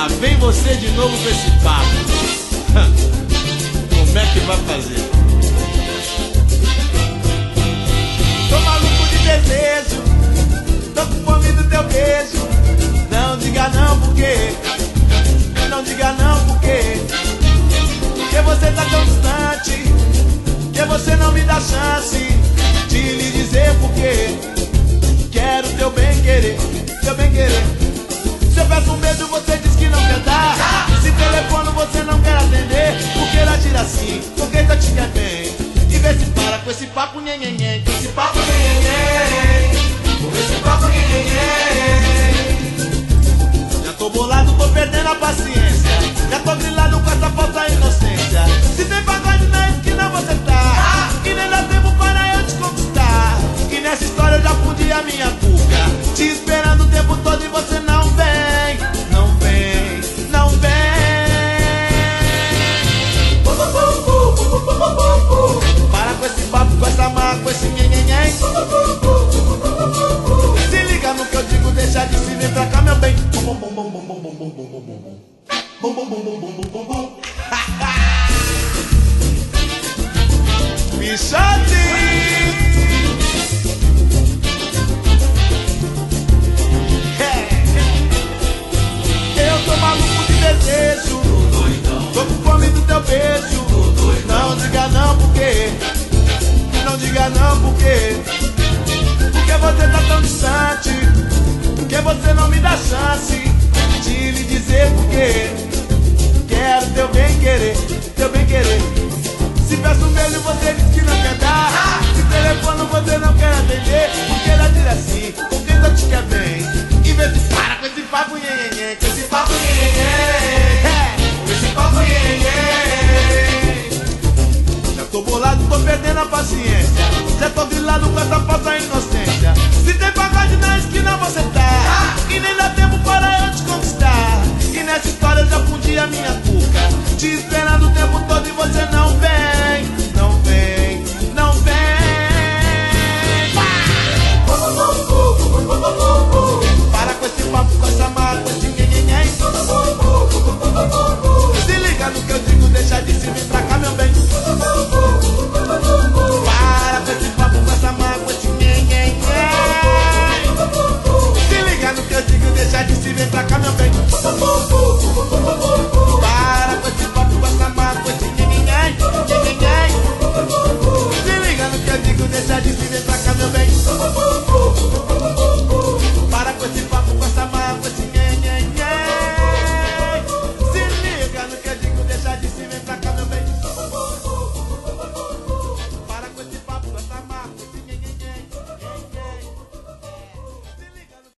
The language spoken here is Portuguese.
Lá vem você de novo com esse papo. Como é que vai fazer? Tô maluco de desejo, tô com fome do teu beijo. Não diga não porque, não diga não porque você tá tão distante, que você não me dá chance de lhe dizer porque quero teu bem querer, teu bem querer. Se eu peço um beijo você diz que não quer dar. Se telefono você não quer atender, porque ela tira assim, porque tá te quer bem. E vê se para com esse papo nhenhenhen, com esse papo nhenhenhen, com esse papo nhenhenhen. Já tô bolado, tô perdendo a paciência, já tô grilado com essa falsa inocência. Se tem pagode na esquina você tá, e nem dá tempo para eu te conquistar. E nessa história eu já fudi a minha cuca, te esperando o tempo todo e você não vem, não vem, não vem. Para com esse papo, com essa marra, com esse nhenhenhen. Se liga no que eu digo, deixa de se vir pra cá, meu bem. Bom, bom, bom, bom, bom, bom, bom, bom, bom, bom, bom. Bom, bom, bom, bom, bom, bom, bom, bom. Michote! Eu tô maluco de desejo, tô com fome do teu beijo. Não diga não porque, não diga não porque você tá tão distante, porque você não me dá chance de lhe dizer porque quero teu bem querer, teu bem querer. Se peço um beijo você diz que não quer dar. Se telefono você não quer atender, porque ela diz assim.